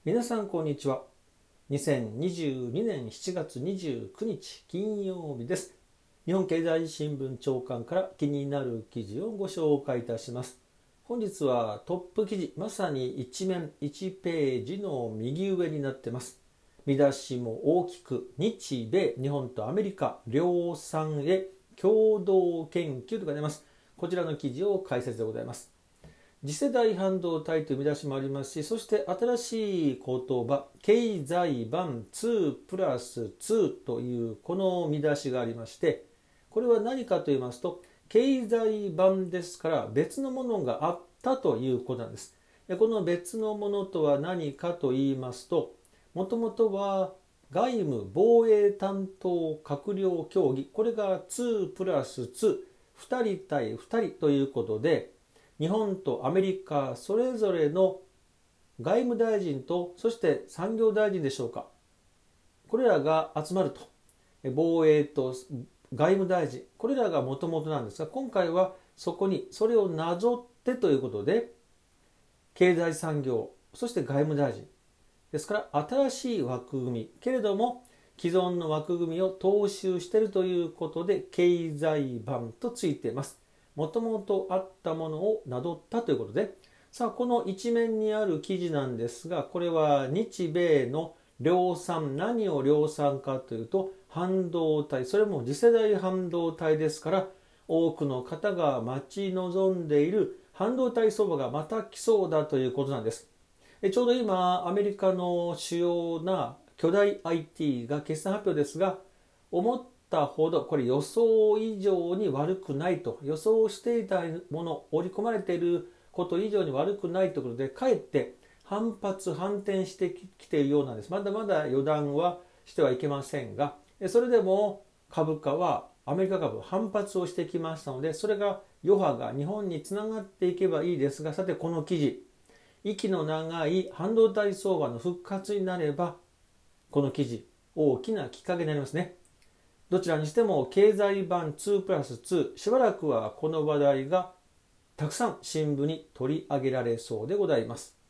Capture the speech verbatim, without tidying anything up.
皆さんこんにちは。にせんにじゅうにねんしちがつにじゅうくにち金曜日です。日本経済新聞長官から気になる記事をご紹介いたします。本日はトップ記事、まさに一面いちページの右上になっています。見出しも大きく日米、日本とアメリカ量産へ共同研究とか出ます。こちらの記事を解説でございます。次世代半導体という見出しもありますし、そして新しい言葉、経済版にプラスにというこの見出しがありまして、これは何かと言いますと、経済版ですから別のものがあったということなんです。この別のものとは何かと言いますと、もともとは外務防衛担当閣僚協議、これがにプラスに、ふたり対ふたりということで、日本とアメリカそれぞれの外務大臣とそして産業大臣でしょうか、これらが集まると、防衛と外務大臣、これらがもともとなんですが、今回はそこにそれをなぞってということで、経済産業そして外務大臣ですから新しい枠組みけれども既存の枠組みを踏襲しているということで経済版とついています。もともとあったものをなどったということで、さあこの一面にある記事なんですが、これは日米の量産、何を量産かというと半導体、それも次世代半導体ですから、多くの方が待ち望んでいる半導体相場がまた来そうだということなんです。ちょうど今アメリカの主要な巨大 アイティー が決算発表ですが、思ったほどこれ予想以上に悪くないと、予想していたもの、織り込まれていること以上に悪くないということで、かえって反発反転してきているようなんです。まだまだ予断はしてはいけませんが、それでも株価はアメリカ株反発をしてきましたので、それが余波が日本につながっていけばいいですが、さてこの記事、息の長い半導体相場の復活になれば、この記事大きなきっかけになりますね。どちらにしても経済版にプラスに、しばらくはこの話題がたくさん新聞に取り上げられそうでございます。